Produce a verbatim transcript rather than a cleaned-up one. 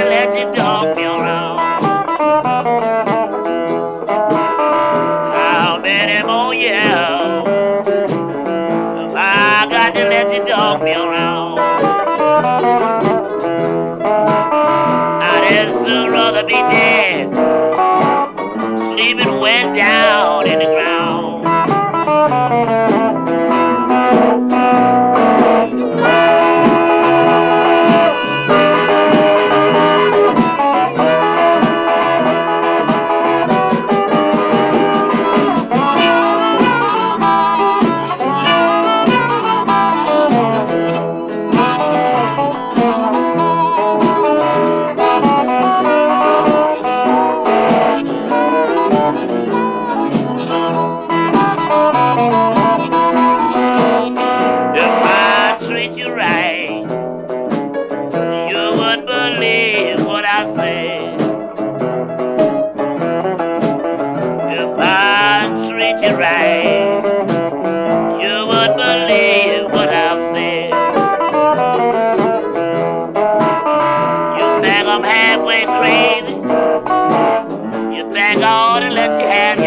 to let you dog me around. How many more years have I got to let you dog me around? I'd as soon rather be dead, sleeping way down in the ground. If I treat you right, you would believe what I say. If I treat you right, you would believe what I've said. You think I'm halfway crazy? You think I ought to let you have